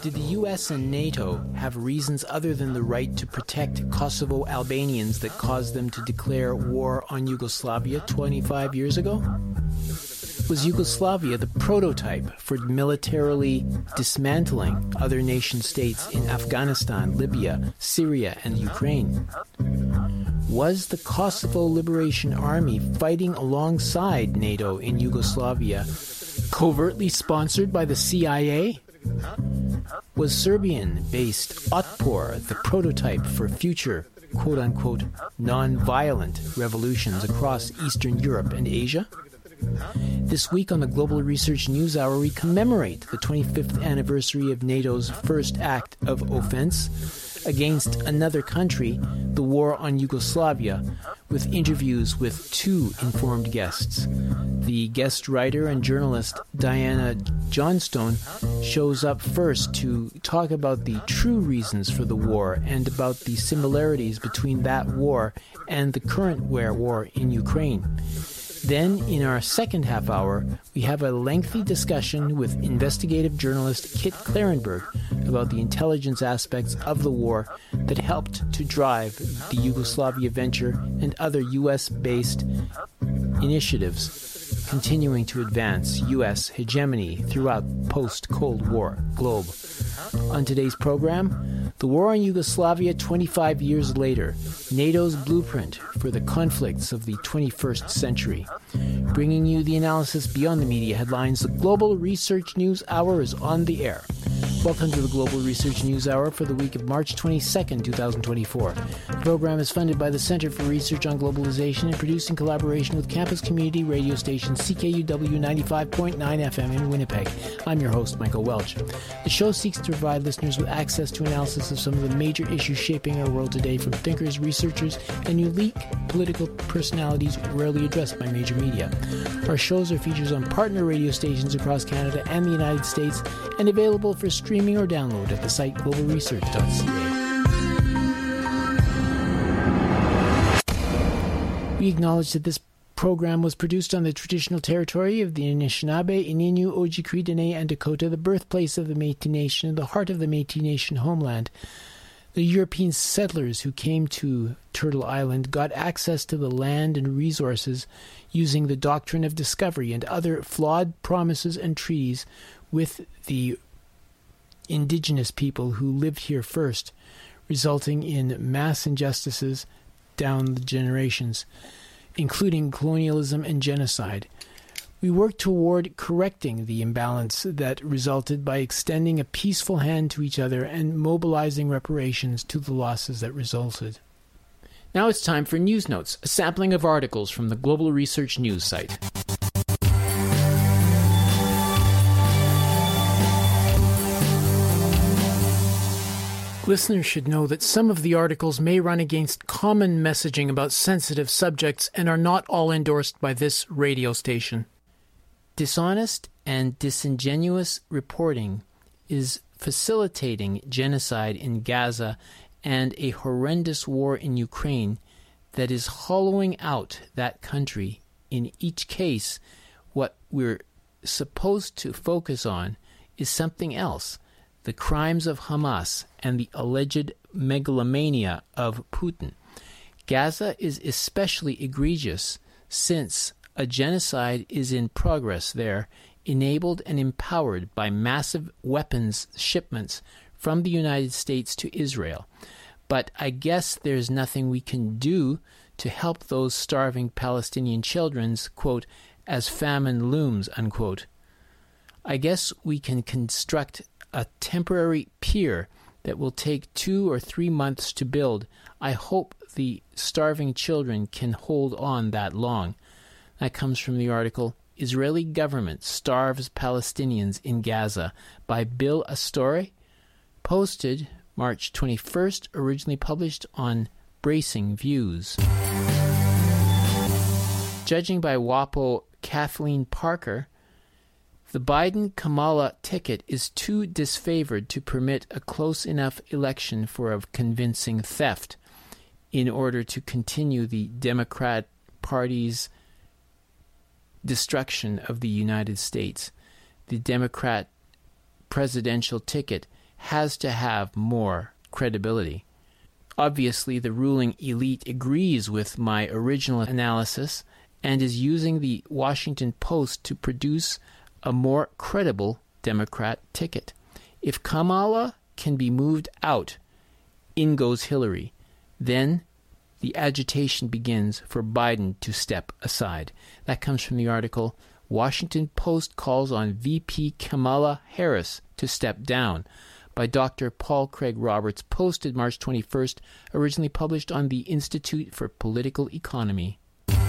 Did the US and NATO have reasons other than the right to protect Kosovo Albanians that caused them to declare war on Yugoslavia 25 years ago? Was Yugoslavia the prototype for militarily dismantling other nation-states in Afghanistan, Libya, Syria, and Ukraine? Was the Kosovo Liberation Army fighting alongside NATO in Yugoslavia covertly sponsored by the CIA? Was Serbian-based Otpor the prototype for future, quote-unquote, non-violent revolutions across Eastern Europe and Asia? This week on the Global Research News Hour, we commemorate the 25th anniversary of NATO's first act of offense against another country, the war on Yugoslavia, with interviews with two informed guests. The guest writer and journalist Diana Johnstone shows up first to talk about the true reasons for the war and about the similarities between that war and the current war in Ukraine. Then, in our second half hour, we have a lengthy discussion with investigative journalist Kit Klarenberg about the intelligence aspects of the war that helped to drive the Yugoslavia venture and other U.S.-based initiatives continuing to advance U.S. hegemony throughout post-Cold War globe. On today's program, the war on Yugoslavia 25 years later, NATO's blueprint for the conflicts of the 21st century. Bringing you the analysis beyond the media headlines, the Global Research News Hour is on the air. Welcome to the Global Research News Hour for the week of March 22nd, 2024. The program is funded by the Center for Research on Globalization and produced in collaboration with campus community radio station CKUW 95.9 FM in Winnipeg. I'm your host, Michael Welch. The show seeks to provide listeners with access to analysis of some of the major issues shaping our world today from thinkers, researchers, and unique political personalities rarely addressed by major media. Our shows are features on partner radio stations across Canada and the United States and available for streaming or download at the site globalresearch.ca. We acknowledge that this program was produced on the traditional territory of the Anishinaabe, Ininu, Ojibwe, Dene, and Dakota, the birthplace of the Métis Nation, the heart of the Métis Nation homeland. The European settlers who came to Turtle Island got access to the land and resources using the doctrine of discovery and other flawed promises and treaties with the indigenous people who lived here first, resulting in mass injustices down the generations, including colonialism and genocide. We worked toward correcting the imbalance that resulted by extending a peaceful hand to each other and mobilizing reparations to the losses that resulted. Now it's time for News Notes, a sampling of articles from the Global Research News site. Listeners should know that some of the articles may run against common messaging about sensitive subjects and are not all endorsed by this radio station. Dishonest and disingenuous reporting is facilitating genocide in Gaza and a horrendous war in Ukraine that is hollowing out that country. In each case, what we're supposed to focus on is something else: the crimes of Hamas and the alleged megalomania of Putin. Gaza is especially egregious since a genocide is in progress there, enabled and empowered by massive weapons shipments from the United States to Israel. But I guess there's nothing we can do to help those starving Palestinian children's, quote, as famine looms, unquote. I guess we can construct a temporary pier that will take 2 or 3 months to build. I hope the starving children can hold on that long. That comes from the article, Israeli Government Starves Palestinians in Gaza by Bill Astore, posted March 21st, originally published on Bracing Views. Judging by WAPO Kathleen Parker, the Biden-Kamala ticket is too disfavored to permit a close enough election for a convincing theft in order to continue the Democrat Party's destruction of the United States. The Democrat presidential ticket has to have more credibility. Obviously, the ruling elite agrees with my original analysis and is using the Washington Post to produce a more credible Democrat ticket. If Kamala can be moved out, in goes Hillary. Then the agitation begins for Biden to step aside. That comes from the article, Washington Post calls on VP Kamala Harris to step down, by Dr. Paul Craig Roberts, posted March 21st, originally published on the Institute for Political Economy.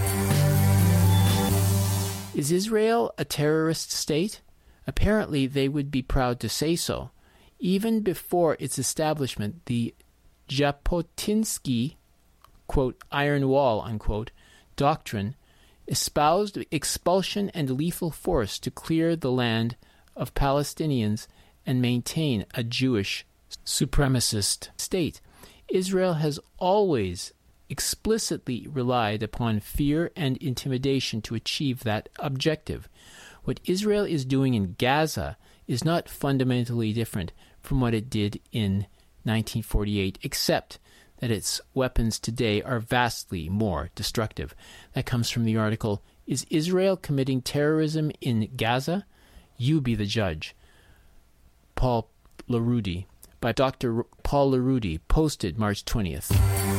Is Israel a terrorist state? Apparently, they would be proud to say so. Even before its establishment, the Jabotinsky, quote, iron wall, unquote, doctrine espoused expulsion and lethal force to clear the land of Palestinians and maintain a Jewish supremacist state. Israel has always explicitly relied upon fear and intimidation to achieve that objective. What Israel is doing in Gaza is not fundamentally different from what it did in 1948, except that its weapons today are vastly more destructive. That comes from the article, Is Israel Committing Terrorism in Gaza? You be the judge. Paul Larudi, by Dr. Paul Larudi, posted March 20th.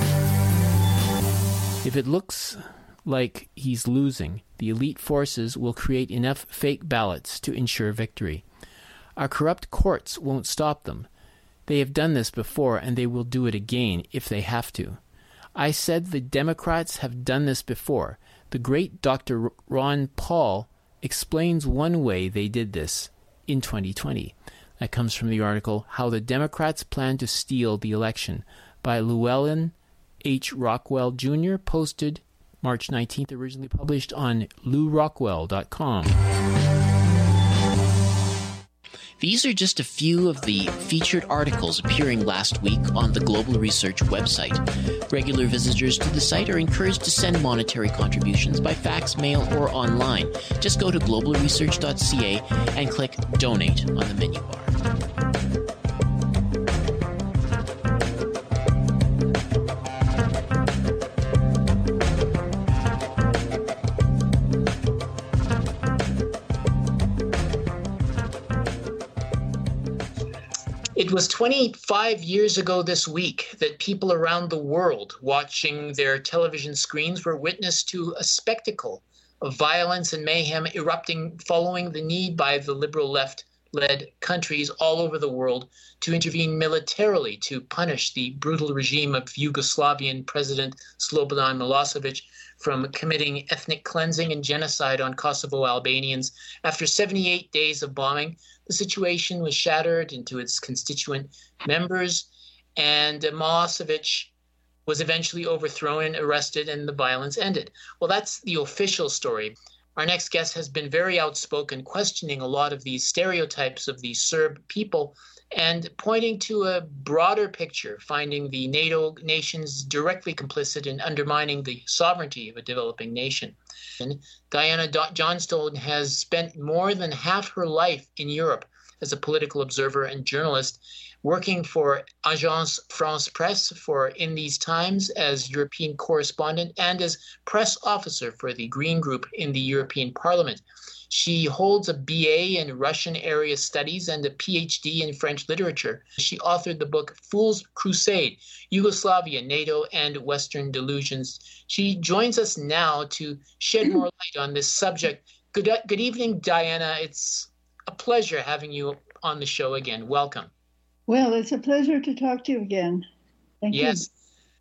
If it looks like he's losing, the elite forces will create enough fake ballots to ensure victory. Our corrupt courts won't stop them. They have done this before, and they will do it again if they have to. I said the Democrats have done this before. The great Dr. Ron Paul explains one way they did this in 2020. That comes from the article, How the Democrats Plan to Steal the Election, by Llewellyn H. Rockwell Jr., posted March 19th, originally published on lewrockwell.com. These are just a few of the featured articles appearing last week on the Global Research website. Regular visitors to the site are encouraged to send monetary contributions by fax, mail, or online. Just go to globalresearch.ca and click Donate on the menu bar. It was 25 years ago this week that people around the world watching their television screens were witness to a spectacle of violence and mayhem erupting following the need by the liberal left-led countries all over the world to intervene militarily to punish the brutal regime of Yugoslavian President Slobodan Milosevic from committing ethnic cleansing and genocide on Kosovo Albanians. After 78 days of bombing, the situation was shattered into its constituent members, and Milosevic was eventually overthrown and arrested, and the violence ended. Well, that's the official story. Our next guest has been very outspoken, questioning a lot of these stereotypes of the Serb people and pointing to a broader picture, finding the NATO nations directly complicit in undermining the sovereignty of a developing nation. And Diana Johnstone has spent more than half her life in Europe as a political observer and journalist, working for Agence France Presse for In These Times as European correspondent and as press officer for the Green Group in the European Parliament. She holds a BA in Russian Area Studies and a PhD in French literature. She authored the book Fool's Crusade, Yugoslavia, NATO, and Western Delusions. She joins us now to shed more light on this subject. Good evening, Diana. It's a pleasure having you on the show again. Welcome. Well, it's a pleasure to talk to you again. Thank you. Yes.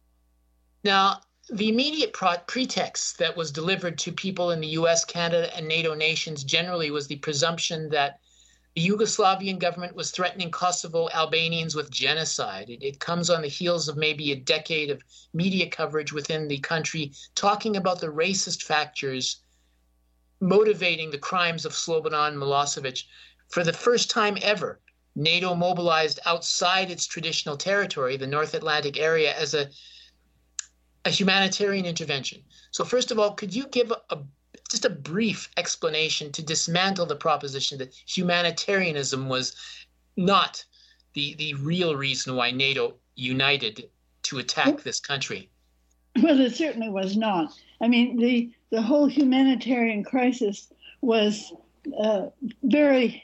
Now, the immediate pretext that was delivered to people in the US, Canada, and NATO nations generally was the presumption that the Yugoslavian government was threatening Kosovo Albanians with genocide. It comes on the heels of maybe a decade of media coverage within the country talking about the racist factors motivating the crimes of Slobodan Milosevic. For the first time ever, NATO mobilized outside its traditional territory, the North Atlantic area, as a humanitarian intervention. So first of all, could you give just a brief explanation to dismantle the proposition that humanitarianism was not the real reason why NATO united to attack this country? Well, it certainly was not. I mean, the whole humanitarian crisis was very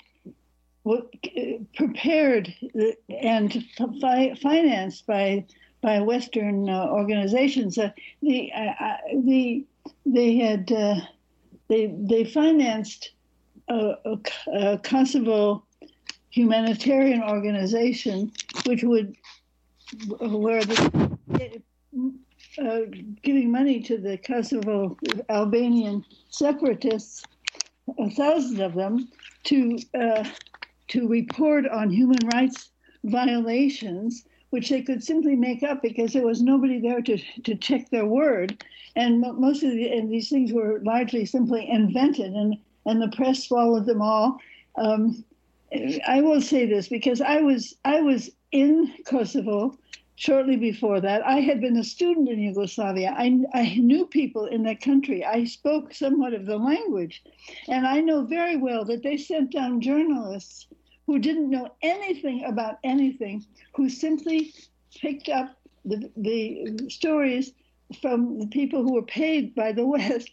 prepared and financed by Western organizations. They financed a Kosovo humanitarian organization, giving money to the Kosovo Albanian separatists, thousands of them, to report on human rights violations, which they could simply make up because there was nobody there to check their word. And most of these things were largely simply invented, and the press swallowed them all. I will say this because I was in Kosovo shortly before that. I had been a student in Yugoslavia. I knew people in that country. I spoke somewhat of the language. And I know very well that they sent down journalists who didn't know anything about anything, who simply picked up the stories from the people who were paid by the West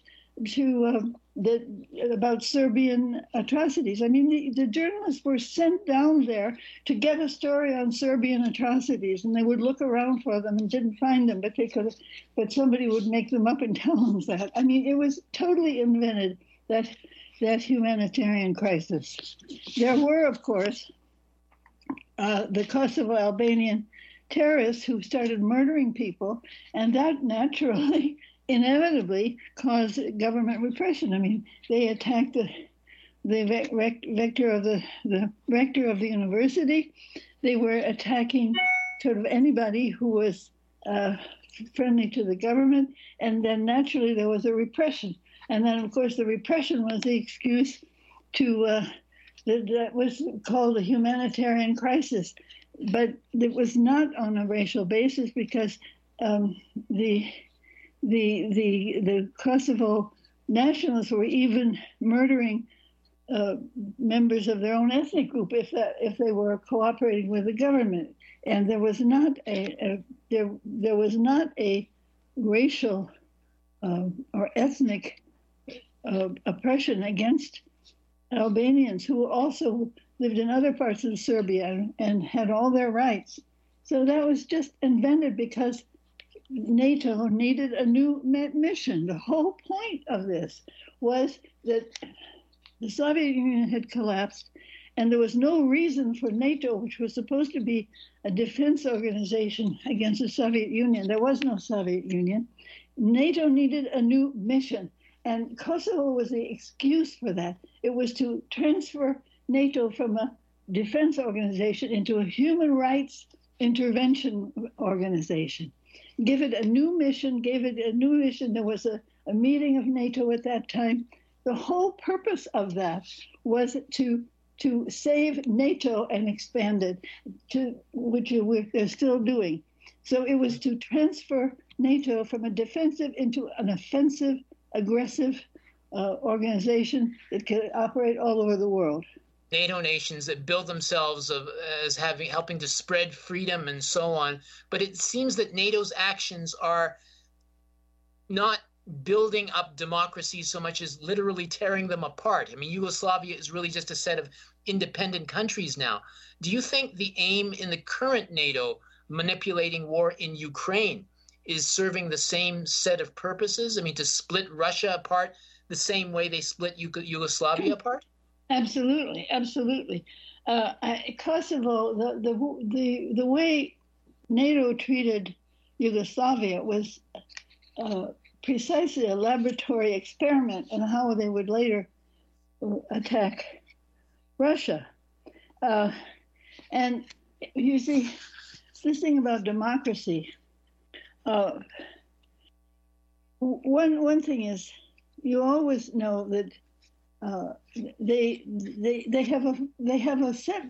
about Serbian atrocities. I mean, the journalists were sent down there to get a story on Serbian atrocities, and they would look around for them and didn't find them, but somebody would make them up and tell them that. I mean, it was totally invented, that humanitarian crisis. There were, of course, the Kosovo Albanian terrorists who started murdering people, and that naturally, inevitably, caused government repression. I mean, they attacked the rector of the university. They were attacking sort of anybody who was friendly to the government, and then naturally there was a repression. And then, of course, the repression was the excuse that was called a humanitarian crisis. But it was not on a racial basis, because the Kosovo nationalists were even murdering members of their own ethnic group if they were cooperating with the government. And there was not a racial or ethnic oppression against Albanians who also lived in other parts of Serbia and had all their rights. So that was just invented because NATO needed a new mission. The whole point of this was that the Soviet Union had collapsed, and there was no reason for NATO, which was supposed to be a defense organization against the Soviet Union. There was no Soviet Union. NATO needed a new mission, and Kosovo was the excuse for that. It was to transfer NATO from a defense organization into a human rights intervention organization. Give it a new mission, There was a meeting of NATO at that time. The whole purpose of that was to save NATO and expand it, which they're still doing. So it was to transfer NATO from a defensive into an offensive, aggressive organization that could operate all over the world. NATO nations that build themselves as helping to spread freedom and so on. But it seems that NATO's actions are not building up democracies so much as literally tearing them apart. I mean, Yugoslavia is really just a set of independent countries now. Do you think the aim in the current NATO manipulating war in Ukraine is serving the same set of purposes? I mean, to split Russia apart the same way they split Yugoslavia apart? Absolutely, absolutely. Kosovo, the way NATO treated Yugoslavia was precisely a laboratory experiment in how they would later attack Russia. And you see, this thing about democracy. One thing is, you always know that they have a set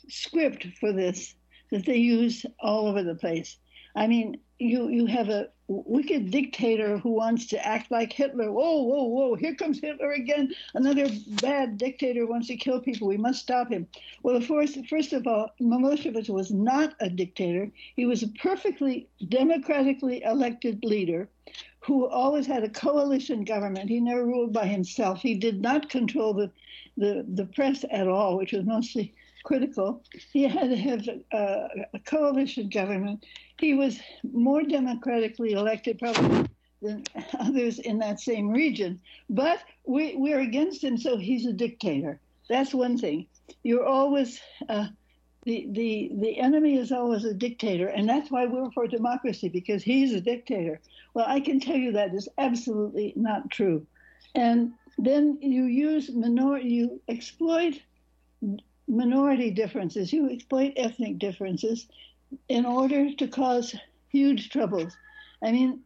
script for this that they use all over the place. I mean, you have wicked dictator who wants to act like Hitler. Whoa, whoa, whoa, here comes Hitler again. Another bad dictator wants to kill people. We must stop him. Well, first of all, Milosevic was not a dictator. He was a perfectly democratically elected leader who always had a coalition government. He never ruled by himself. He did not control the press at all, which was mostly critical. He had to have a coalition government. He was more democratically elected probably than others in that same region. But we're against him, so he's a dictator. That's one thing. You're always, the enemy is always a dictator, and that's why we're for democracy, because he's a dictator. Well, I can tell you that is absolutely not true. And then you exploit minority differences, you exploit ethnic differences in order to cause huge troubles. I mean,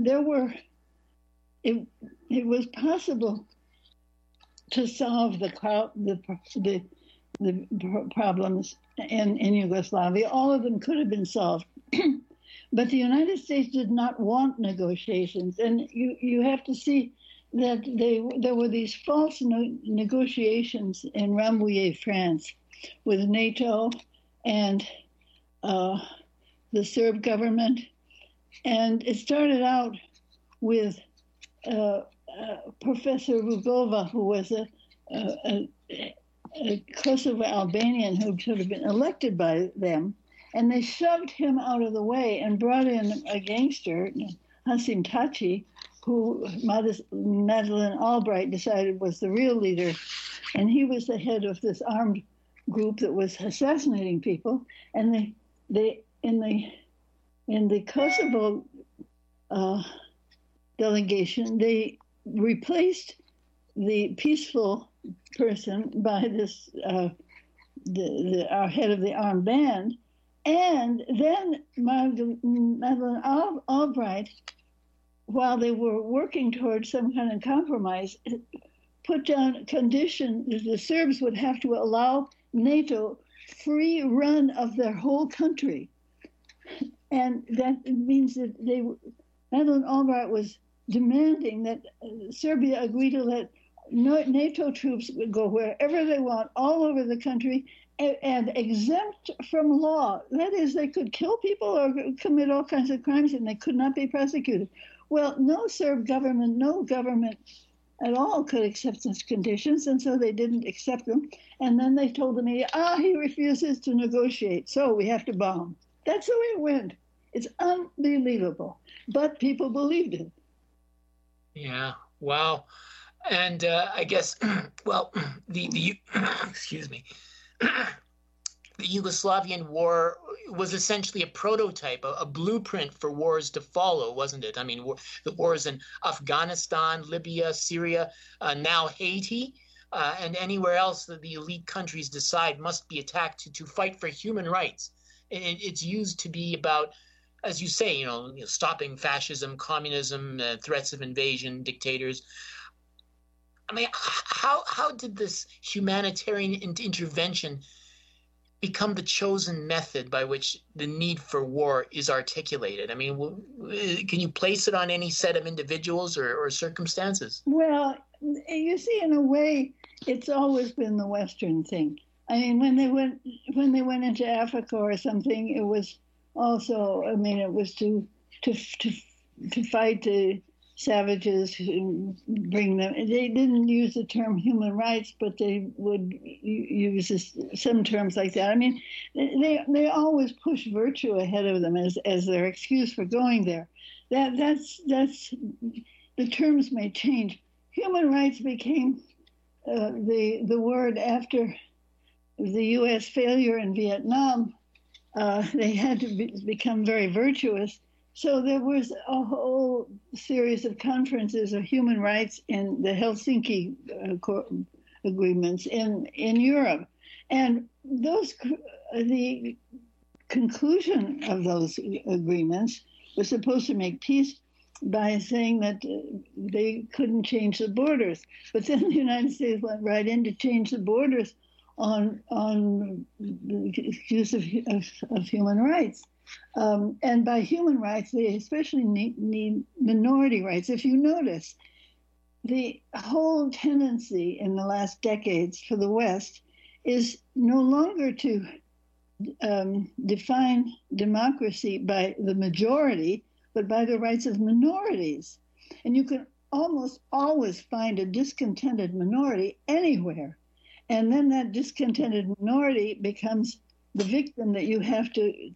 it was possible to solve the problems in Yugoslavia. All of them could have been solved. But the United States did not want negotiations. And you have to see that there were these false negotiations in Rambouillet, France, with NATO and the Serb government. And it started out with Professor Rugova, who was a Kosovo Albanian who should have been elected by them. And they shoved him out of the way and brought in a gangster, Hasim Taci, who Madeleine Albright decided was the real leader. And he was the head of this armed group that was assassinating people. And in the Kosovo delegation, they replaced the peaceful person by this our head of the armed band. And then Madeleine Albright, while they were working towards some kind of compromise, put down a condition that the Serbs would have to allow NATO free run of their whole country. And that means that Madeleine Albright was demanding that Serbia agree to let NATO troops would go wherever they want, all over the country, and exempt from law. That is, they could kill people or commit all kinds of crimes, and they could not be prosecuted. Well, no Serb government, no government at all could accept such conditions, and so they didn't accept them. And then they told the media, he refuses to negotiate, so we have to bomb. That's the way it went. It's unbelievable. But people believed it. Yeah, wow. And I guess, well, the excuse me, the Yugoslavian war was essentially a prototype, a blueprint for wars to follow, wasn't it? I mean, the wars in Afghanistan, Libya, Syria, now Haiti, and anywhere else that the elite countries decide must be attacked to fight for human rights. It's used to be about, as you say, stopping fascism, communism, threats of invasion, dictators. I mean, how did this humanitarian intervention become the chosen method by which the need for war is articulated? I mean, can you place it on any set of individuals or circumstances? Well, you see, in a way, it's always been the Western thing. I mean, when they went into Africa or something, it was also, I mean, it was to fight the savages and bring them. They didn't use the term human rights, but they would use some terms like that. I mean, they always push virtue ahead of them as their excuse for going there. That's the terms may change. Human rights became the word after the U.S. failure in Vietnam. They had to become very virtuous. So there was a whole series of conferences of human rights in the Helsinki agreements in Europe. And the conclusion of those agreements was supposed to make peace by saying that they couldn't change the borders. But then the United States went right in to change the borders on the excuse of human rights. And by human rights, they especially need minority rights. If you notice, the whole tendency in the last decades for the West is no longer to define democracy by the majority, but by the rights of minorities. And you can almost always find a discontented minority anywhere. And then that discontented minority becomes the victim that you have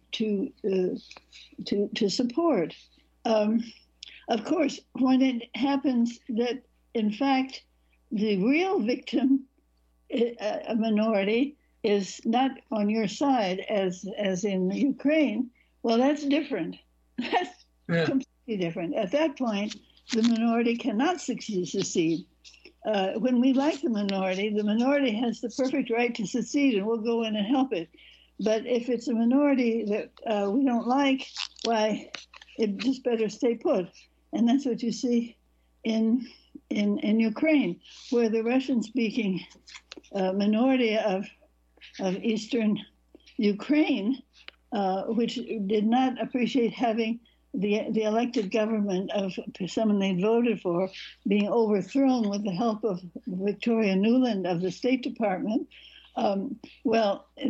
to support. Of course, when it happens that, in fact, the real victim, a minority, is not on your side, as in Ukraine, well, that's different. That's completely different. At that point, the minority cannot secede. When we like the minority has the perfect right to secede, and we'll go in and help it. But if it's a minority that we don't like, why, it just better stay put. And that's what you see in Ukraine, where the Russian-speaking minority of eastern Ukraine, which did not appreciate having the elected government of someone they voted for being overthrown with the help of Victoria Nuland of the State Department. We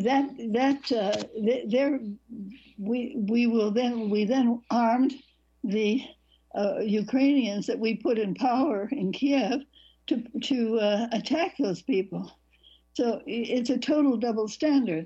then armed the Ukrainians that we put in power in Kiev to attack those people. So it's a total double standard.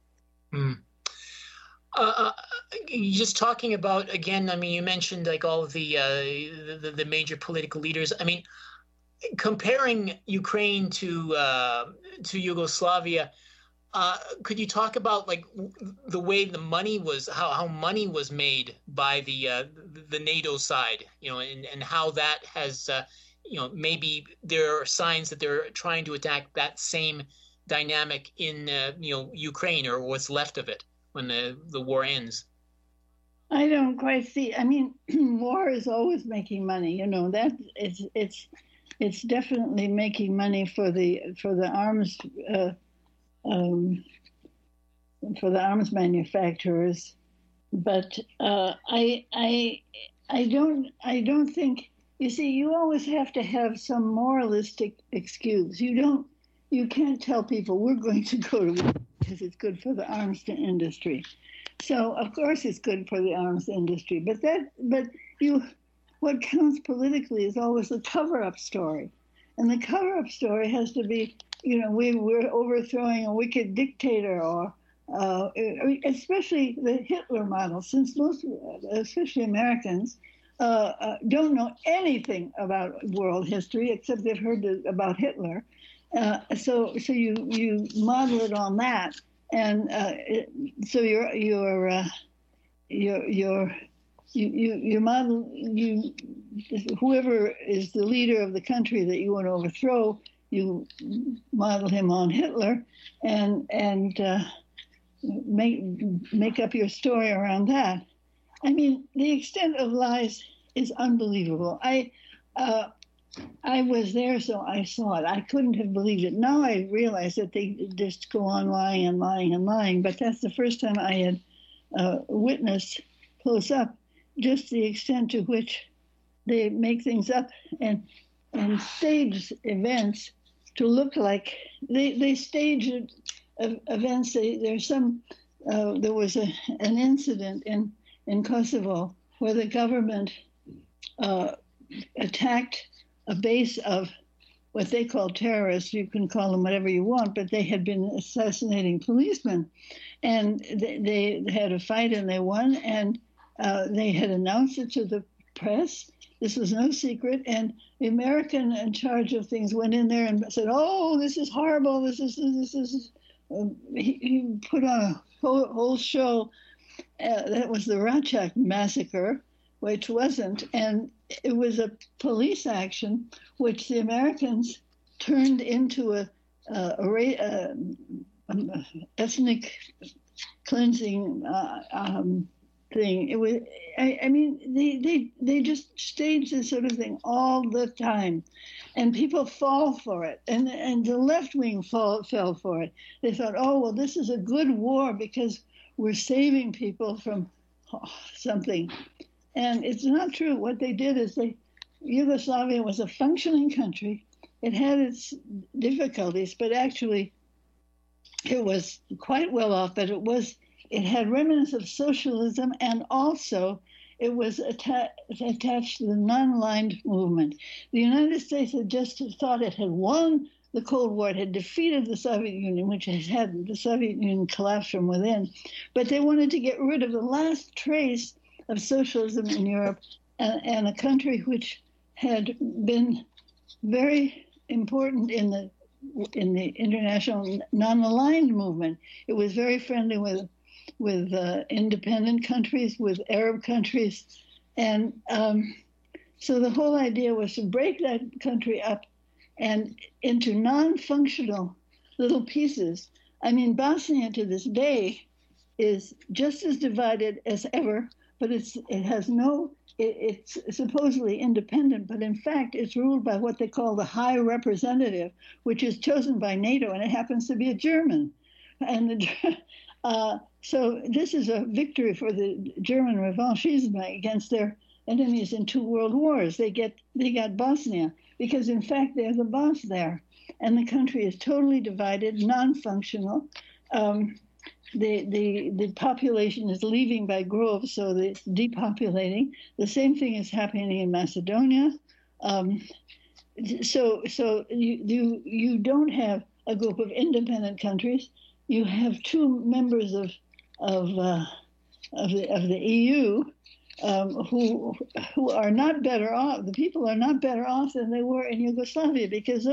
Just talking about, again, I mean, you mentioned like all of the major political leaders. I mean, comparing Ukraine to Yugoslavia, could you talk about like the way the money was, how money was made by the NATO side, and how that has, maybe there are signs that they're trying to attack that same dynamic in Ukraine, or what's left of it when the war ends? I don't quite see. I mean, war is always making money. That it's definitely making money for the arms manufacturers. But I don't think. You see, you always have to have some moralistic excuse. You can't tell people we're going to go to war because it's good for the arms industry. So of course it's good for the arms industry, what counts politically is always the cover-up story, and the cover-up story has to be, we're overthrowing a wicked dictator, or especially the Hitler model, since most, especially Americans, don't know anything about world history except they've heard about Hitler. So you model it on that, and so you model whoever is the leader of the country that you want to overthrow, you model him on Hitler, and make up your story around that. I mean, the extent of lies is unbelievable. I was there, so I saw it. I couldn't have believed it. Now I realize that they just go on lying and lying and lying, but that's the first time I had witnessed close up just the extent to which they make things up and stage events to look like they stage events. There was an incident in Kosovo where the government attacked a base of what they call terrorists. You can call them whatever you want, but they had been assassinating policemen, and they had a fight and they won, and they had announced it to the press. This was no secret, and the American in charge of things went in there and said, "Oh, this is horrible. This is." He put on a whole show. That was the Racak massacre, which wasn't, and it was a police action which the Americans turned into a ethnic cleansing thing. It was, I mean, they just stage this sort of thing all the time, and people fall for it, and the left wing fell for it. They thought, oh well, this is a good war because we're saving people from something. And it's not true. What they did is Yugoslavia was a functioning country. It had its difficulties, but actually it was quite well off. But it had remnants of socialism, and also it was attached to the non-aligned movement. The United States had just thought it had won the Cold War. It had defeated the Soviet Union, which has had the Soviet Union collapse from within. But they wanted to get rid of the last trace of socialism in Europe, and a country which had been very important in the international non-aligned movement. It was very friendly with independent countries, with Arab countries, and so the whole idea was to break that country up and into non-functional little pieces. I mean, Bosnia to this day is just as divided as ever, but it's supposedly independent, but in fact it's ruled by what they call the High Representative, which is chosen by NATO, and it happens to be a German. And so this is a victory for the German revanchism against their enemies in 2 world wars. They got Bosnia because in fact they're the boss there, and the country is totally divided, non-functional. The population is leaving by groves, so it's depopulating. The same thing is happening in Macedonia. So you don't have a group of independent countries. You have 2 members of the EU who are not better off. The people are not better off than they were in Yugoslavia, because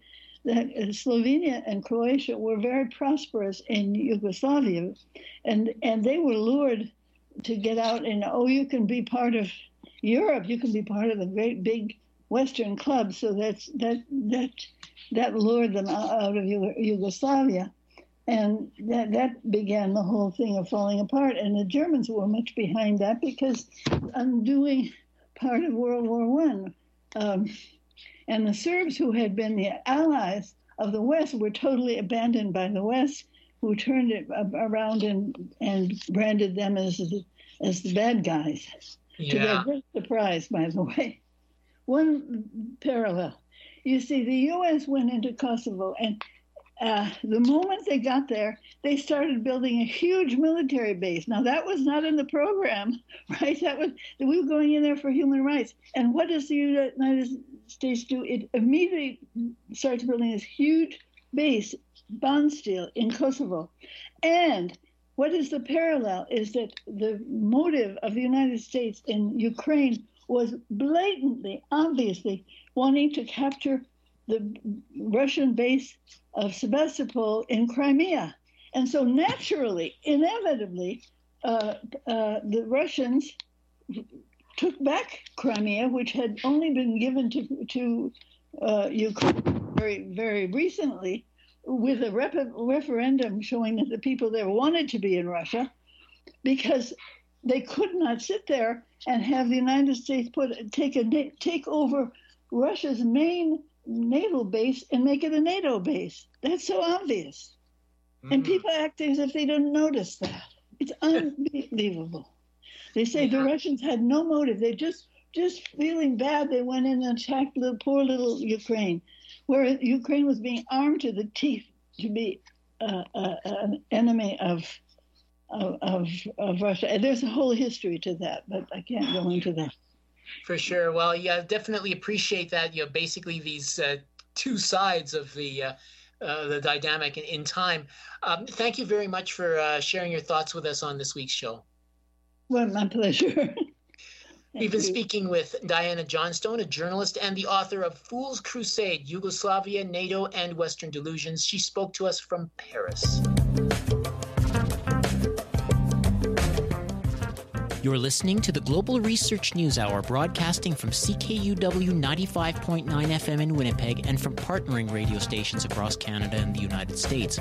Slovenia and Croatia were very prosperous in Yugoslavia, and they were lured to get out and, you can be part of Europe, you can be part of the great big Western club. So that lured them out of Yugoslavia, and that began the whole thing of falling apart. And the Germans were much behind that because undoing part of World War I. And the Serbs, who had been the allies of the West, were totally abandoned by the West, who turned it around and branded them as the bad guys. Yeah. To their great surprise, by the way. One parallel. You see, the U.S. went into Kosovo, and the moment they got there, they started building a huge military base. Now, that was not in the program, right? We were going in there for human rights. And what does the United States do? It immediately starts building this huge base, Bonstil, in Kosovo. And what is the parallel is that the motive of the United States in Ukraine was blatantly, obviously, wanting to capture the Russian base of Sebastopol in Crimea. And so naturally, inevitably, the Russians took back Crimea, which had only been given to Ukraine very, very recently, with a referendum showing that the people there wanted to be in Russia, because they could not sit there and have the United States take over Russia's main naval base and make it a NATO base. That's so obvious. And people act as if they don't notice that. It's unbelievable. They say the Russians had no motive. They just feeling bad, they went in and attacked poor little Ukraine, where Ukraine was being armed to the teeth to be an enemy of Russia. And there's a whole history to that, but I can't go into that. For sure. Well, yeah, definitely appreciate that. Basically these 2 sides of the dynamic in time. Thank you very much for sharing your thoughts with us on this week's show. Well, my pleasure. We've been speaking with Diana Johnstone, a journalist and the author of Fool's Crusade, Yugoslavia, NATO, and Western Delusions. She spoke to us from Paris. You're listening to the Global Research News Hour, broadcasting from CKUW 95.9 FM in Winnipeg and from partnering radio stations across Canada and the United States.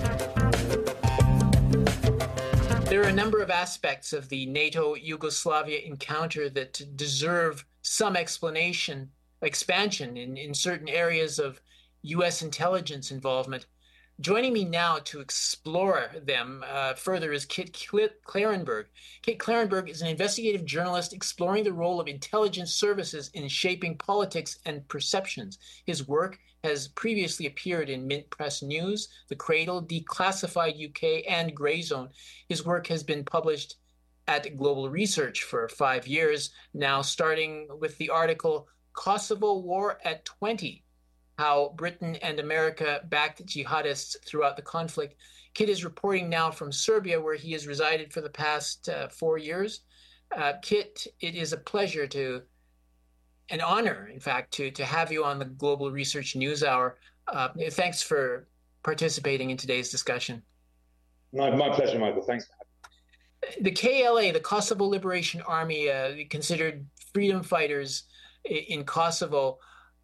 There are a number of aspects of the NATO-Yugoslavia encounter that deserve some expansion in certain areas of U.S. intelligence involvement. Joining me now to explore them further is Kit Klarenberg. Kit Klarenberg is an investigative journalist exploring the role of intelligence services in shaping politics and perceptions. His work has previously appeared in Mint Press News, The Cradle, Declassified UK, and Grey Zone. His work has been published at Global Research for 5 years, now starting with the article Kosovo War at 20. How Britain and America backed jihadists throughout the conflict. Kit is reporting now from Serbia, where he has resided for the past 4 years. Kit, it is a pleasure an honor, in fact, to have you on the Global Research News Hour. Thanks for participating in today's discussion. My pleasure, Michael. Thanks for having me. The KLA, the Kosovo Liberation Army, considered freedom fighters in Kosovo,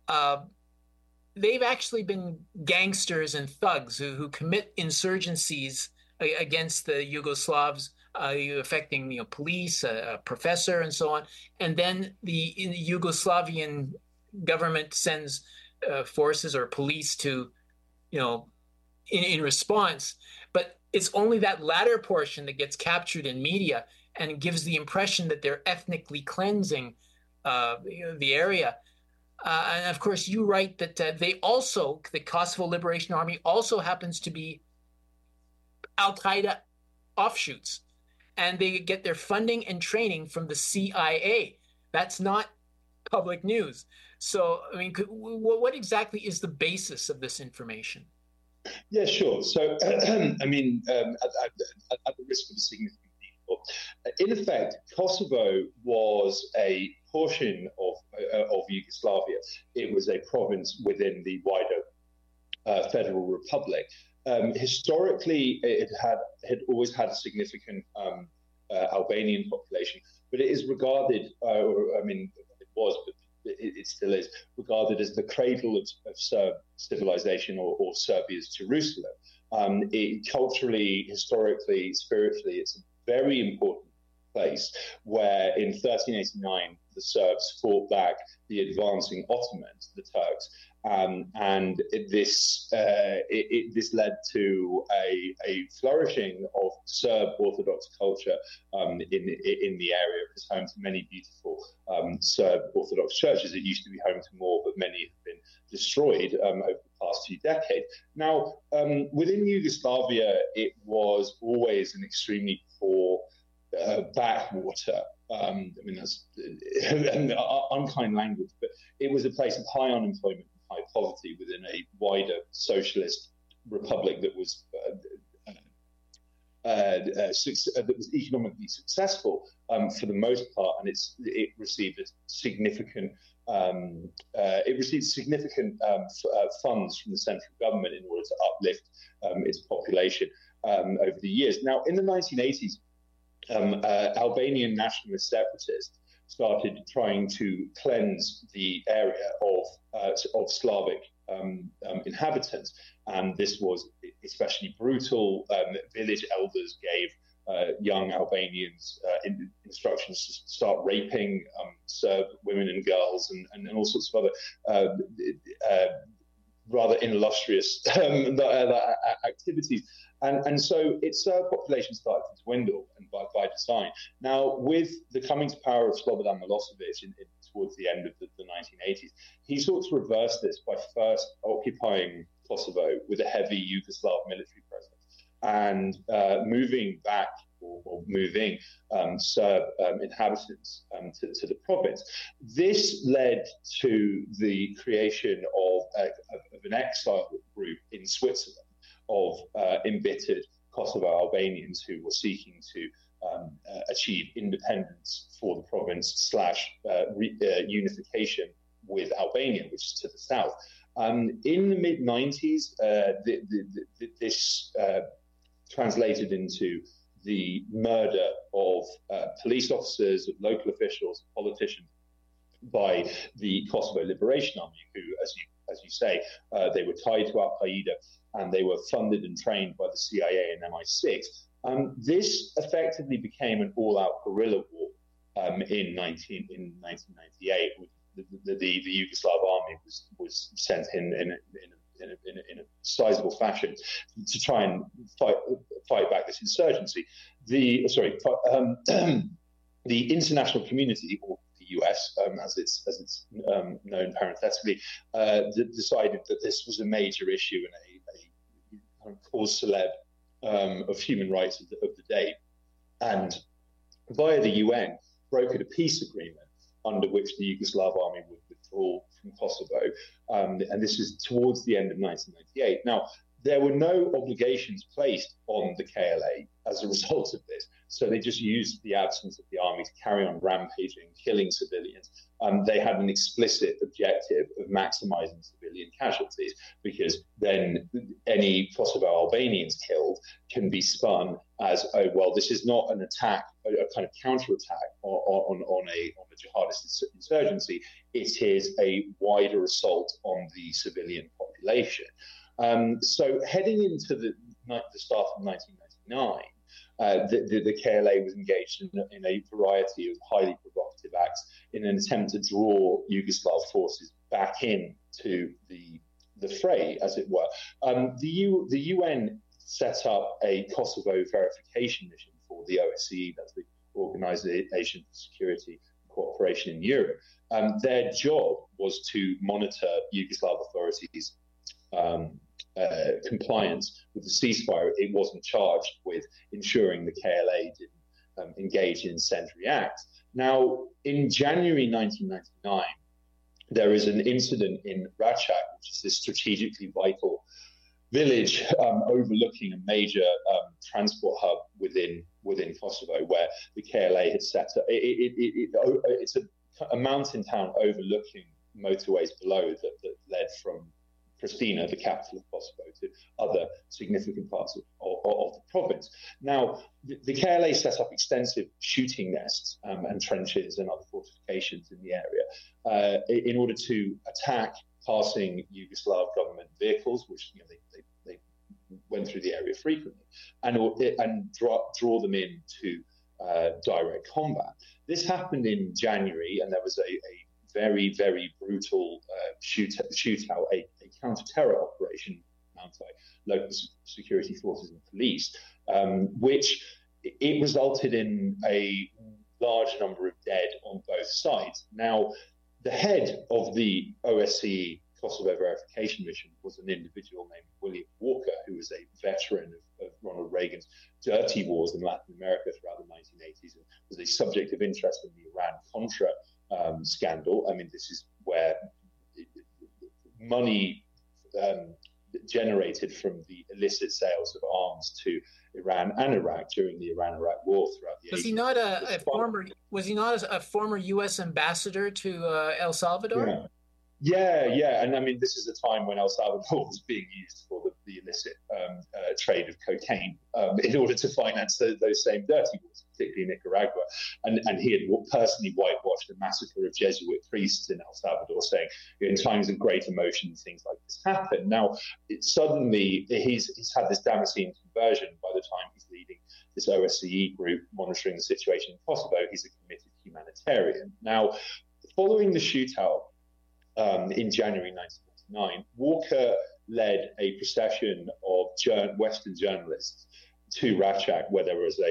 they've actually been gangsters and thugs who commit insurgencies against the Yugoslavs, affecting police, a professor, and so on. And then the Yugoslavian government sends forces or police to, in response. But it's only that latter portion that gets captured in media and gives the impression that they're ethnically cleansing the area. And of course, you write that the Kosovo Liberation Army also happens to be Al-Qaeda offshoots, and they get their funding and training from the CIA. That's not public news. So, what exactly is the basis of this information? Yeah, sure. So, at the risk of a significant detour, in effect, Kosovo was a portion of Yugoslavia. It was a province within the wider Federal Republic. Historically, it had always had a significant Albanian population, but it is regarded, it still is regarded as the cradle of Serb civilization or Serbia's Jerusalem. Culturally, historically, spiritually, it's a very important place where in 1389 the Serbs fought back the advancing Ottomans, the Turks, and this led to a flourishing of Serb Orthodox culture in the area. It was home to many beautiful Serb Orthodox churches. It used to be home to more, but many have been destroyed over the past few decades. Now, within Yugoslavia, it was always an extremely poor backwater. That's unkind language, but it was a place of high unemployment and high poverty within a wider socialist republic that was economically successful for the most part, and it received significant funds from the central government in order to uplift its population over the years. Now, in the 1980s. Albanian nationalist separatists started trying to cleanse the area of Slavic inhabitants, and this was especially brutal. Village elders gave young Albanians instructions to start raping Serb women and girls, and all sorts of other rather illustrious activities. And so its population started to dwindle, and by design. Now, with the coming to power of Slobodan Milosevic towards the end of the 1980s, he sought to reverse this by first occupying Kosovo with a heavy Yugoslav military presence and moving back or moving Serb inhabitants to the province. This led to the creation of an exile group in Switzerland of embittered Kosovo Albanians who were seeking to achieve independence for the province / unification with Albania, which is to the south. In the mid-90s, this translated into the murder of police officers, of local officials, politicians by the Kosovo Liberation Army, who, as you say, they were tied to Al-Qaeda and they were funded and trained by the CIA and MI6. This effectively became an all-out guerrilla war in 1998. The Yugoslav army was sent in sizable fashion to try and fight back this insurgency. The international community, or the US, as it's known parenthetically, decided that this was a major issue and a cause célèbre of human rights of the day, and via the UN brokered a peace agreement under which the Yugoslav army would withdraw from Kosovo, and this is towards the end of 1998. Now, there were no obligations placed on the KLA as a result of this, so they just used the absence of the army to carry on rampaging, killing civilians. They had an explicit objective of maximizing civilian casualties, because then any Kosovo Albanians killed can be spun as, oh, well, this is not an attack, a kind of counterattack on a jihadist insurgency. It is a wider assault on the civilian population. So heading into the start of 1999, the KLA was engaged in a variety of highly provocative acts in an attempt to draw Yugoslav forces back into the fray, as it were. The UN set up a Kosovo verification mission for the OSCE, that's the Organization for Security and Cooperation in Europe. Their job was to monitor Yugoslav authorities' compliance with the ceasefire. It wasn't charged with ensuring the KLA didn't engage in incendiary acts. Now, in January 1999, there is an incident in Račak, which is this strategically vital village overlooking a major transport hub within Kosovo, where the KLA had set up. It's a mountain town overlooking motorways below that led from Pristina, the capital of Kosovo, to other significant parts of the province. Now, the KLA set up extensive shooting nests and trenches and other fortifications in the area in order to attack passing Yugoslav government vehicles, which they went through the area frequently, and draw them into direct combat. This happened in January, and there was a very, very brutal shootout, a counter-terror operation mounted by local security forces and police, which it resulted in a large number of dead on both sides. Now, the head of the OSCE Kosovo verification mission was an individual named William Walker, who was a veteran of Ronald Reagan's dirty wars in Latin America throughout the 1980s, and was a subject of interest in the Iran-Contra scandal. I mean, this is where money generated from the illicit sales of arms to Iran and Iraq during the Iran-Iraq War throughout the 80s. Was he not a former U.S. ambassador to El Salvador? Yeah, and I mean, this is a time when El Salvador was being used for the illicit trade of cocaine in order to finance those same dirty wars, particularly Nicaragua. And he had personally whitewashed a massacre of Jesuit priests in El Salvador, saying, in times of great emotion, things like this happen. Now, suddenly, he's had this Damascene conversion by the time he's leading this OSCE group monitoring the situation in Kosovo. He's a committed humanitarian. Now, following the shootout, in January 1999, Walker led a procession of Western journalists to Račak, where there was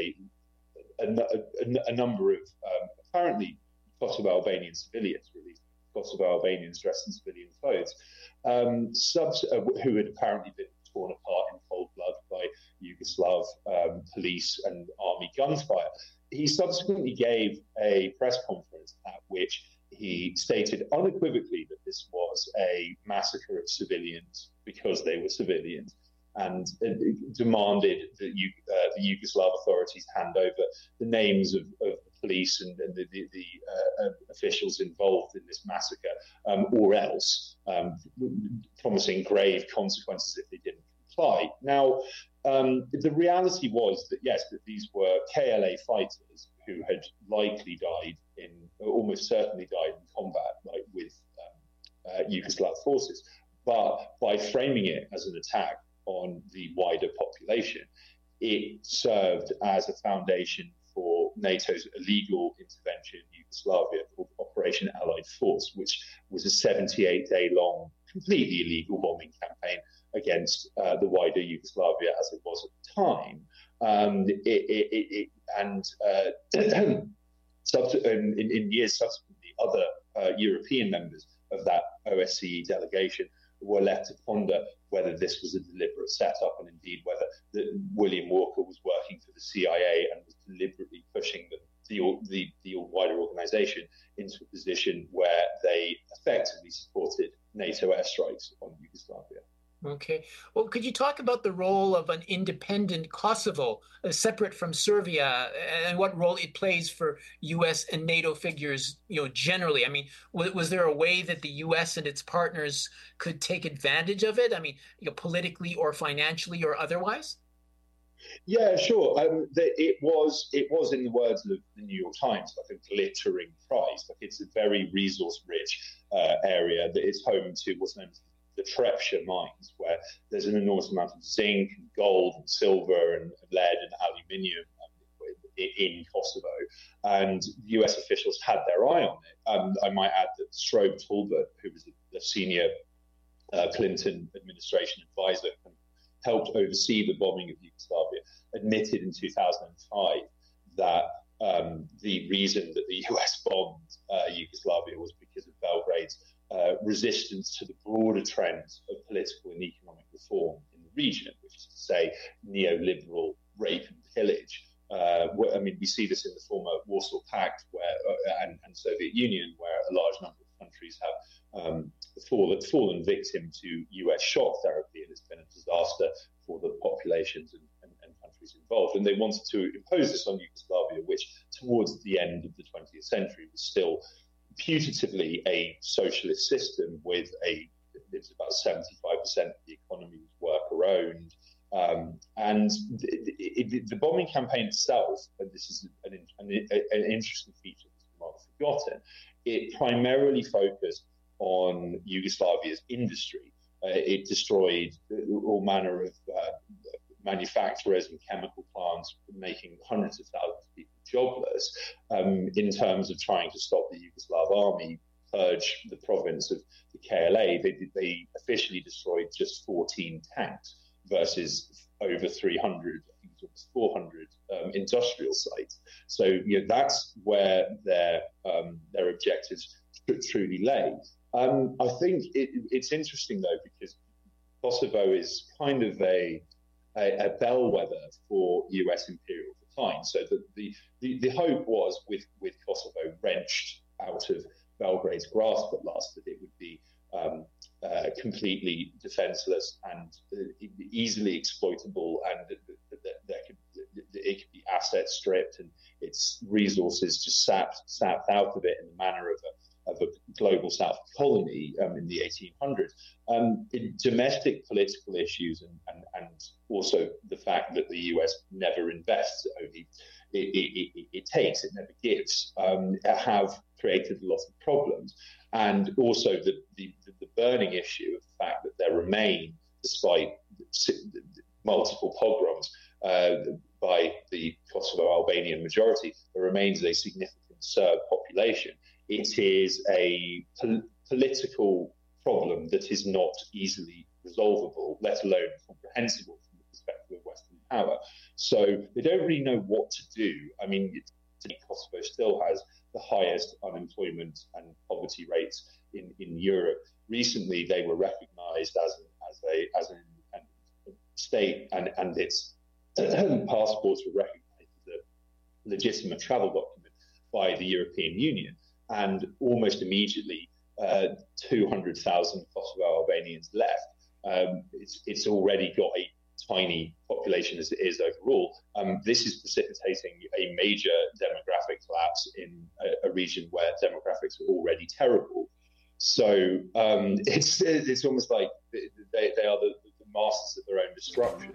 a number of apparently Kosovo Albanian civilians, released Kosovo Albanians dressed in civilian clothes, who had apparently been torn apart in cold blood by Yugoslav police and army gunfire. He subsequently gave a press conference at which he stated unequivocally that this was a massacre of civilians because they were civilians, and demanded that the Yugoslav authorities hand over the names of the police and the officials involved in this massacre, or else promising grave consequences if they didn't comply. Now, the reality was that, yes, that these were KLA fighters who had likely died almost certainly died in combat, like with Yugoslav forces. But by framing it as an attack on the wider population, it served as a foundation for NATO's illegal intervention in Yugoslavia called Operation Allied Force, which was a 78-day long, completely illegal bombing campaign against the wider Yugoslavia as it was at the time. In years subsequently, other European members of that OSCE delegation were left to ponder whether this was a deliberate setup, and indeed whether William Walker was working for the CIA and was deliberately pushing the wider organization into a position where they effectively supported NATO airstrikes on Yugoslavia. Okay. Well, could you talk about the role of an independent Kosovo, separate from Serbia, and what role it plays for U.S. and NATO figures, generally? I mean, was there a way that the U.S. and its partners could take advantage of it? I mean, politically or financially or otherwise? Yeah, sure. It was, in the words of the New York Times, like a glittering prize. Like, it's a very resource-rich area that is home to what's known as the Trepča mines, where there's an enormous amount of zinc and gold and silver and lead and aluminium in Kosovo. And US officials had their eye on it. I might add that Strobe Talbot, who was a senior Clinton administration advisor, helped oversee the bombing of Yugoslavia, admitted in 2005 that the reason that the US bombed Yugoslavia was because of Belgrade's resistance to the broader trends of political and economic reform in the region, which is to say neoliberal rape and pillage. We see this in the former Warsaw Pact and Soviet Union, where a large number of countries have fallen victim to US shock therapy, and it's been a disaster for the populations and countries involved. And they wanted to impose this on Yugoslavia, which towards the end of the 20th century was still putatively a socialist system with it's about 75% of the economy was worker-owned. And the bombing campaign itself, and this is an interesting feature that's not forgotten, it primarily focused on Yugoslavia's industry. It destroyed all manner of manufacturers and chemical plants, making hundreds of thousands of people jobless, in terms of trying to stop the Yugoslav army purge the province of the KLA. They officially destroyed just 14 tanks versus over 300, I think it was almost 400 industrial sites. So that's where their objectives truly lay. I think it's interesting though, because Kosovo is kind of a bellwether for US imperial decline. So the hope was with Kosovo wrenched out of Belgrade's grasp at last, that it would be completely defenseless and easily exploitable, and it could be asset stripped and its resources just sapped out of it in the manner of a global South colony in the 1800s. Domestic political issues and also the fact that the US never invests, only it takes, it never gives, have created a lot of problems. And also the burning issue of the fact that there remain, despite multiple pogroms by the Kosovo Albanian majority, there remains a significant Serb population. It is a political problem that is not easily resolvable, let alone comprehensible from the perspective of Western power. So they don't really know what to do. I mean, Kosovo still has the highest unemployment and poverty rates in Europe. Recently, they were recognized as an independent state, and its passports were recognized as a legitimate travel document by the European Union. And almost immediately, 200,000 Kosovo Albanians left. It's already got a tiny population as it is overall. This is precipitating a major demographic collapse in a region where demographics are already terrible. So it's almost like they are the masters of their own destruction.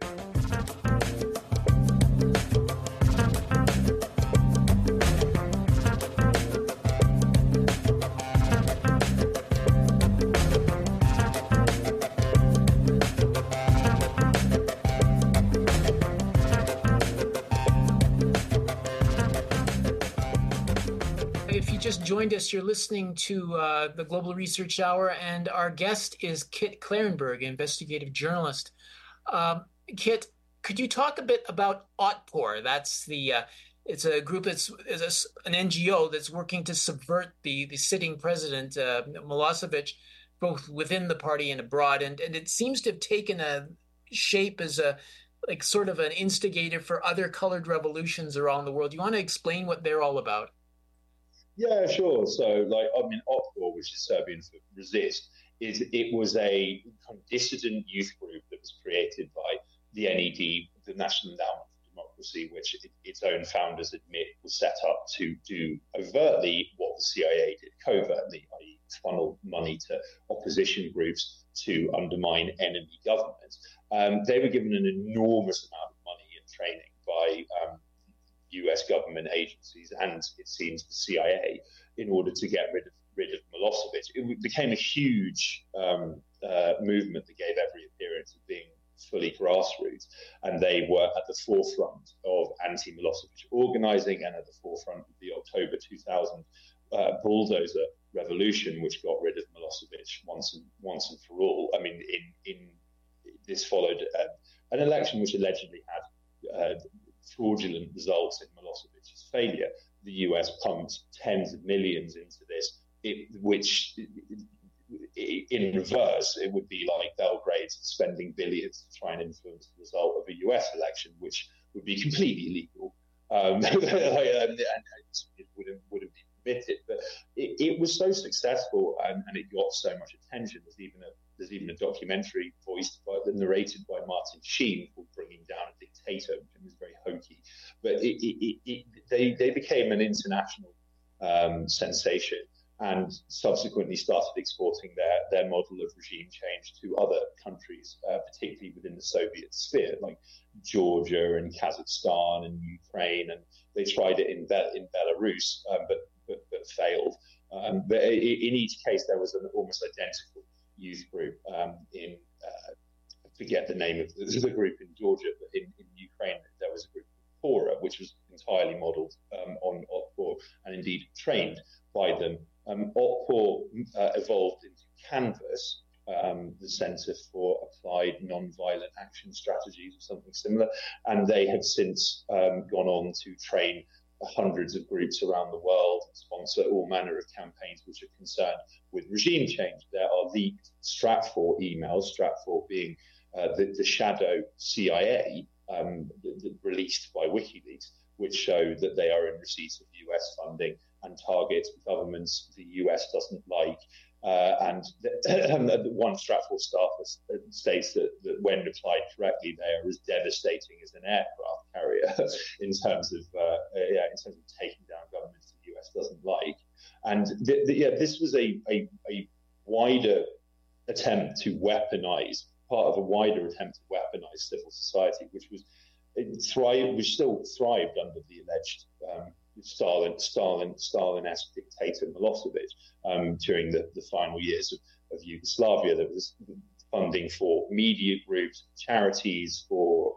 joined us. You're listening to the Global Research Hour, and our guest is Kit Klarenberg, investigative journalist. Kit, could you talk a bit about Otpor? That's it's a group an NGO that's working to subvert the sitting president, Milosevic, both within the party and abroad. And it seems to have taken a shape as sort of an instigator for other colored revolutions around the world. Do you want to explain what they're all about? Yeah, sure. So, Otpor, which is Serbian for resist, it was a kind of dissident youth group that was created by the NED, the National Endowment for Democracy, which its own founders admit was set up to do overtly what the CIA did covertly, i.e. funnel money to opposition groups to undermine enemy governments. They were given an enormous amount of money and training by US government agencies and, it seems, the CIA in order to get rid of Milosevic. It became a huge movement that gave every appearance of being fully grassroots, and they were at the forefront of anti-Milosevic organizing and at the forefront of the October 2000 bulldozer revolution, which got rid of Milosevic once and for all. I mean, this followed an election which allegedly had fraudulent results in Milosevic's failure. The US pumped tens of millions into this, which in reverse, it would be like Belgrade spending billions to try and influence the result of a US election, which would be completely illegal. And it wouldn't be permitted. But it was so successful and it got so much attention. There's even a documentary narrated by Martin Sheen called Bringing Down a Dictator, which was very hokey. But they became an international sensation and subsequently started exporting their model of regime change to other countries, particularly within the Soviet sphere, like Georgia and Kazakhstan and Ukraine. And they tried it in Belarus, but failed. But in each case, there was an almost identical youth group in I forget the name of the group in Georgia, but in Ukraine there was a group called Pora, which was entirely modelled on Otpor and indeed trained by them. Otpor evolved into Canvas, the Centre for Applied Nonviolent Action Strategies or something similar, and they have since gone on to train hundreds of groups around the world, sponsor all manner of campaigns which are concerned with regime change. There are leaked Stratfor emails, Stratfor being the shadow CIA released by WikiLeaks, which show that they are in receipt of US funding and target governments the US doesn't like. And one Stratfor staffer states that when applied correctly, they are as devastating as an aircraft carrier in terms of taking down governments the US doesn't like. And this was a wider attempt to weaponize, part of a wider attempt to weaponize civil society, which still thrived under the alleged Stalin-esque dictator Milosevic during the final years of Yugoslavia. There was funding for media groups, charities, for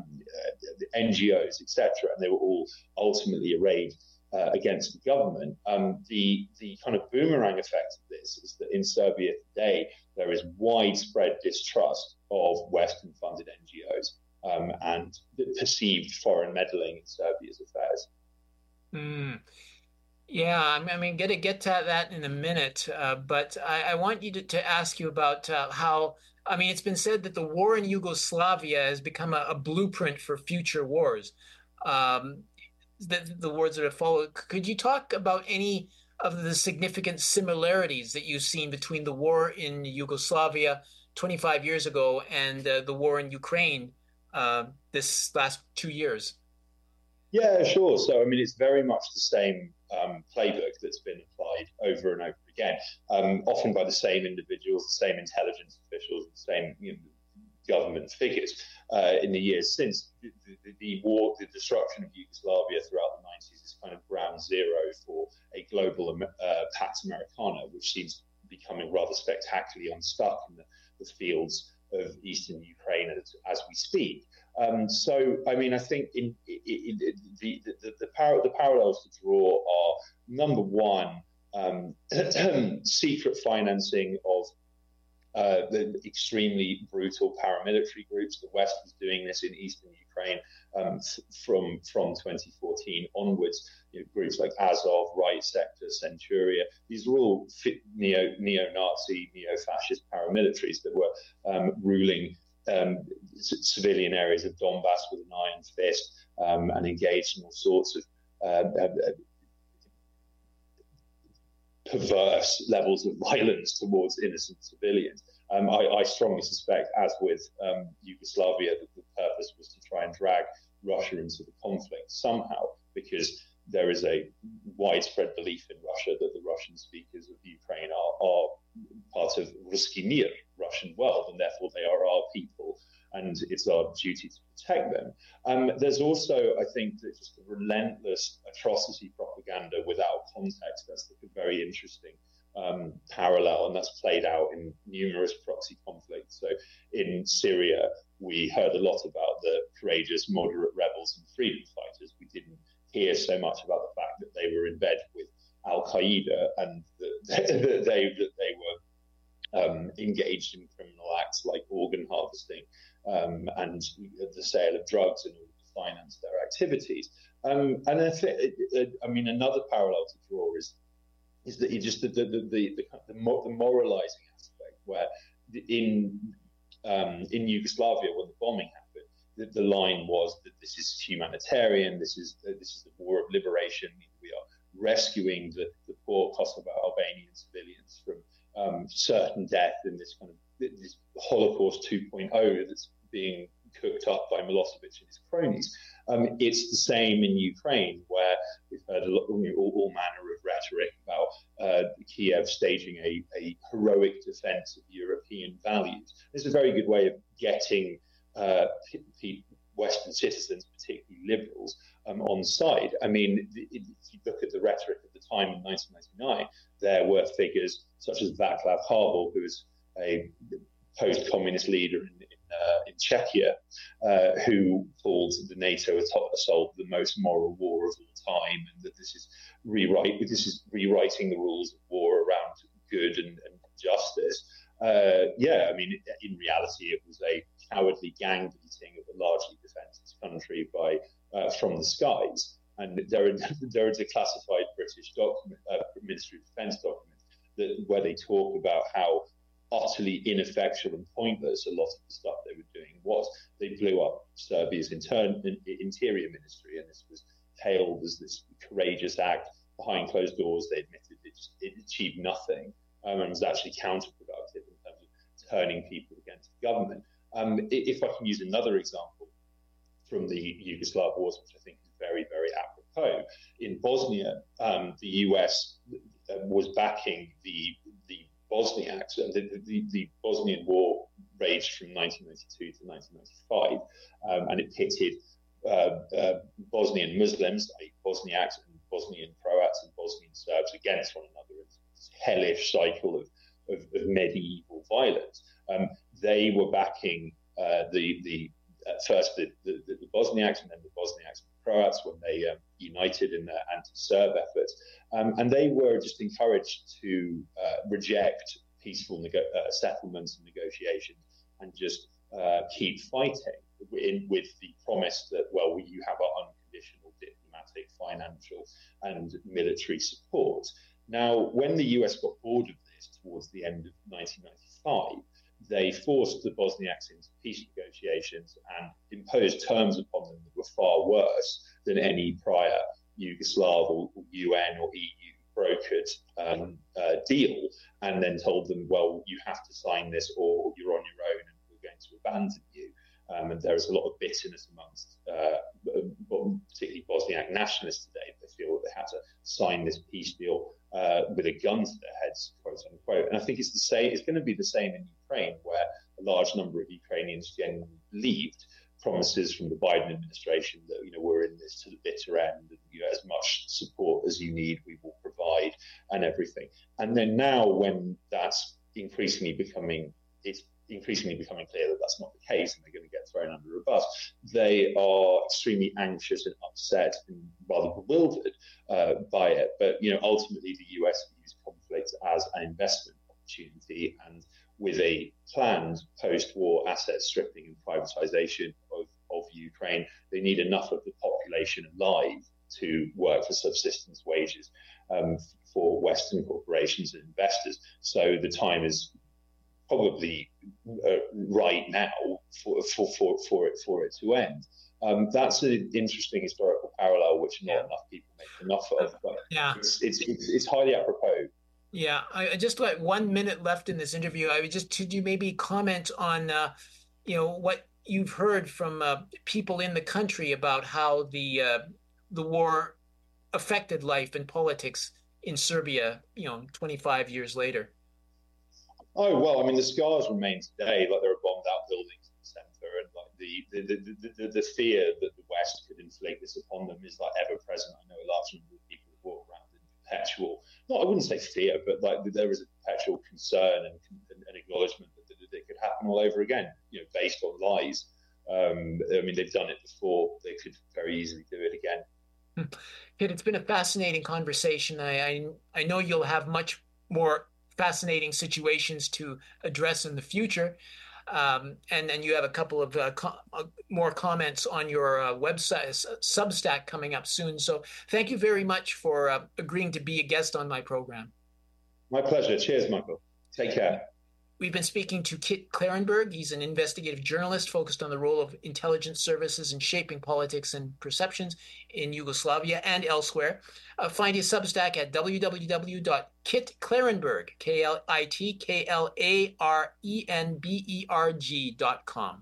NGOs, etc., and they were all ultimately arrayed against the government. The kind of boomerang effect of this is that in Serbia today there is widespread distrust of Western-funded NGOs and perceived foreign meddling in Serbia's affairs. Yeah, I mean, get to that in a minute, but I want you to ask you about how, I mean, it's been said that the war in Yugoslavia has become a blueprint for future wars, the wars that have followed. Could you talk about any of the significant similarities that you've seen between the war in Yugoslavia 25 years ago and the war in Ukraine this last 2 years? Yeah, sure. So, I mean, it's very much the same playbook that's been applied over and over again, often by the same individuals, the same intelligence officials, the same government figures in the years since. The war, the destruction of Yugoslavia throughout the 90s is kind of ground zero for a global Pax Americana, which seems to be becoming rather spectacularly unstuck in the fields of eastern Ukraine as we speak. So, I mean, I think the parallels to draw are, number one, secret financing of the extremely brutal paramilitary groups. The West was doing this in eastern Ukraine from 2014 onwards. Groups like Azov, Right Sector, Centuria. These were all neo-Nazi, neo-fascist paramilitaries that were ruling civilian areas of Donbass with an iron fist and engaged in all sorts of perverse levels of violence towards innocent civilians. I strongly suspect, as with Yugoslavia, that the purpose was to try and drag Russia into the conflict somehow, because there is a widespread belief in Russia that the Russian speakers of Ukraine are part of Ruski Mir, Russian world, and therefore they are our people, and it's our duty to protect them. There's also, I think, that just a relentless atrocity propaganda without context. That's a very interesting parallel, and that's played out in numerous proxy conflicts. So in Syria, we heard a lot about the courageous moderate rebels and freedom fighters. We didn't hear so much about the fact that they were in bed with Al-Qaeda and that they were engaged in criminal acts like organ harvesting and the sale of drugs in order to finance their activities. And I mean, another parallel to draw is that the moralizing aspect, where in Yugoslavia, when the bombing happened, the line was that this is humanitarian, this is the war of liberation. We are rescuing the poor Kosovo Albanian civilians from certain death in this kind of this Holocaust 2.0 that's being cooked up by Milosevic and his cronies. It's the same in Ukraine, where we've heard all manner of rhetoric about Kiev staging a heroic defense of European values. It's a very good way of getting Western citizens, particularly liberals, on side. I mean, if you look at the rhetoric at the time in 1999, there were figures such as Václav Havel, who was a post-communist leader in Czechia, who called the NATO assault the most moral war of all time, and that this is rewriting the rules of war around good and justice. I mean, in reality, it was a cowardly gang beating of a largely defenseless country from the skies. And there is a classified British document, Ministry of Defence document, where they talk about how utterly ineffectual and pointless a lot of the stuff they were doing was. They blew up Serbia's interior ministry, and this was hailed as this courageous act. Behind closed doors, they admitted it achieved nothing, and was actually counterproductive in terms of turning people against the government. If I can use another example from the Yugoslav wars, which I think is very, very apropos, in Bosnia, the US was backing the Bosniaks, and the Bosnian War raged from 1992 to 1995, and it pitted Bosnian Muslims, like Bosniaks and Bosnian Croats and Bosnian Serbs, against one another. It's this hellish cycle of medieval violence. They were backing first the Bosniaks, and then the Bosniaks and the Croats when they united in their anti-Serb efforts. And they were just encouraged to reject peaceful settlements and negotiations and just keep fighting with the promise that, well, you have our unconditional diplomatic, financial, and military support. Now, when the US got bored of this towards the end of 1995, they forced the Bosniaks into peace negotiations and imposed terms upon them that were far worse than any prior Yugoslav or UN or EU brokered deal, and then told them, well, you have to sign this or you're on your own and we're going to abandon you. And there is a lot of bitterness amongst particularly Bosniak nationalists today. They feel that they had to sign this peace deal with a gun to their heads, quote unquote. And I think it's going to be the same in Ukraine, where a large number of Ukrainians genuinely believed promises from the Biden administration that, we're in this to the bitter end, and as much support as you need, we will provide, and everything. And then now, when that's increasingly becoming, it's increasingly becoming clear that that's not the case, and they're going to get thrown under a bus. They are extremely anxious and upset and rather bewildered by it. But ultimately, the US views conflict as an investment opportunity, and with a planned post-war asset stripping and privatization of Ukraine, they need enough of the population alive to work for subsistence wages for Western corporations and investors. So the time is probably right now for it to end. That's an interesting historical parallel, which not enough people make enough of. But it's highly apropos. Yeah, I just got 1 minute left in this interview. Could you maybe comment on what you've heard from people in the country about how the war affected life and politics in Serbia, 25 years later? Oh, well, I mean, the scars remain today. Like, there are bombed out buildings in the center, and like the fear that the West could inflict this upon them is like ever present. I know a large number of people who walk around in perpetual, I wouldn't say fear, but like there is a perpetual concern and acknowledgement that it could happen all over again, based on lies. I mean, they've done it before. They could very easily do it again. Kit, it's been a fascinating conversation. I know you'll have much more fascinating situations to address in the future. And then you have a couple of more comments on your website, Substack, coming up soon. So thank you very much for agreeing to be a guest on my program. My pleasure. Cheers, Michael. Take care. We've been speaking to Kit Klarenberg. He's an investigative journalist focused on the role of intelligence services in shaping politics and perceptions in Yugoslavia and elsewhere. Find his Substack at www.kitklarenberg, KitKlarenberg.com.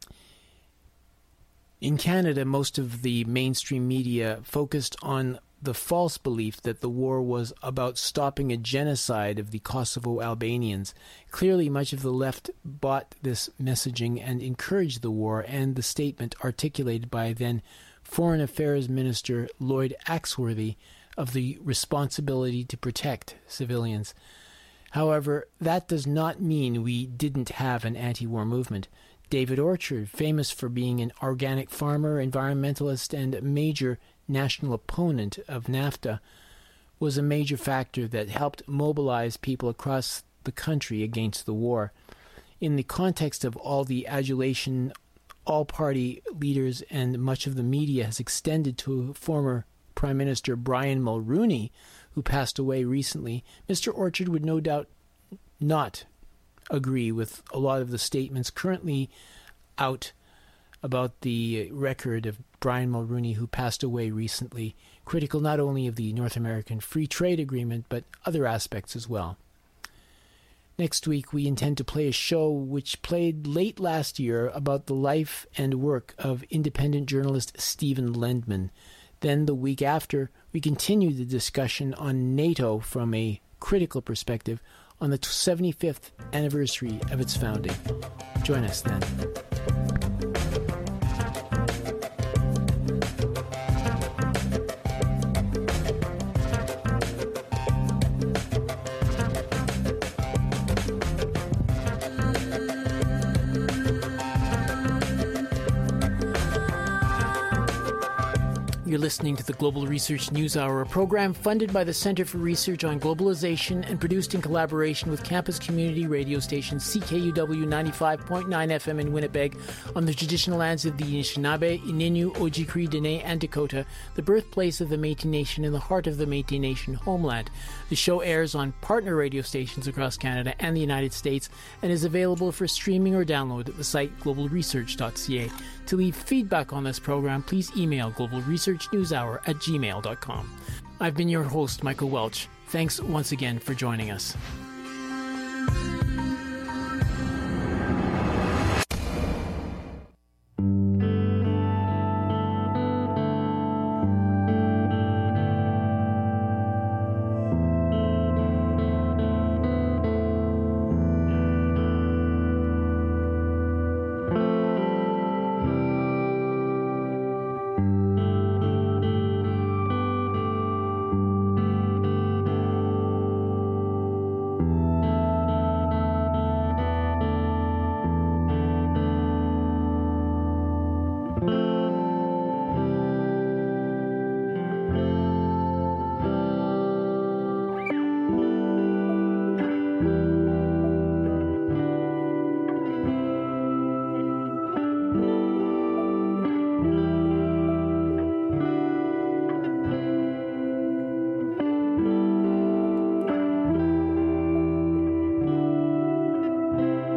In Canada, most of the mainstream media focused on the false belief that the war was about stopping a genocide of the Kosovo Albanians. Clearly, much of the left bought this messaging and encouraged the war and the statement articulated by then Foreign Affairs Minister Lloyd Axworthy of the responsibility to protect civilians. However, that does not mean we didn't have an anti-war movement. David Orchard, famous for being an organic farmer, environmentalist, and a major national opponent of NAFTA, was a major factor that helped mobilize people across the country against the war. In the context of all the adulation all party leaders and much of the media has extended to former Prime Minister Brian Mulroney, who passed away recently, Mr. Orchard would no doubt not agree with a lot of the statements currently out about the record of Brian Mulroney, who passed away recently, critical not only of the North American Free Trade Agreement, but other aspects as well. Next week, we intend to play a show which played late last year about the life and work of independent journalist Stephen Lendman. Then the week after, we continue the discussion on NATO from a critical perspective on the 75th anniversary of its founding. Join us then. You're listening to the Global Research News Hour, a program funded by the Center for Research on Globalization and produced in collaboration with campus community radio station CKUW 95.9 FM in Winnipeg on the traditional lands of the Anishinaabe, Ininu, Ojibwe, Dene, and Dakota, the birthplace of the Métis Nation in the heart of the Métis Nation homeland. The show airs on partner radio stations across Canada and the United States and is available for streaming or download at the site globalresearch.ca. To leave feedback on this program, please email globalresearchnewshour@gmail.com. I've been your host, Michael Welch. Thanks once again for joining us.